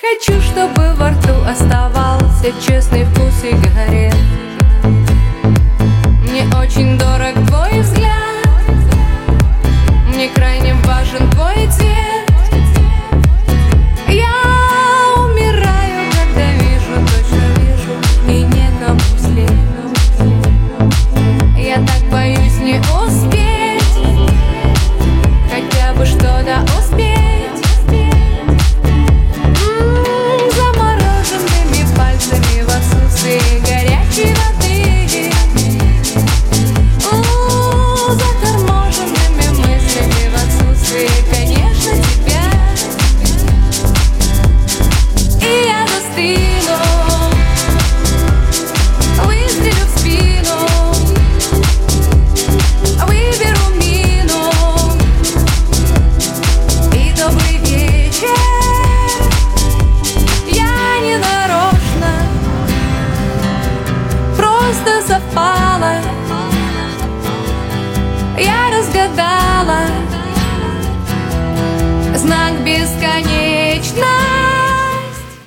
Хочу, чтобы во рту оставался честный вкус сигарет. Мне очень дорог твой взгляд, мне крайне важен твой цвет. Я умираю, когда вижу, точно вижу, и некому след. Я так боюсь не успеть, хотя бы что-то успеть. Замороженными пальцами в отсутствии горячей воды, заторможенными мыслями в отсутствии, конечно, тебя. И я застыну, выстрелю в спину, выберу мину. И добрый вечер. Я не нарочно, просто совпало. Я разгадала знак бесконечно.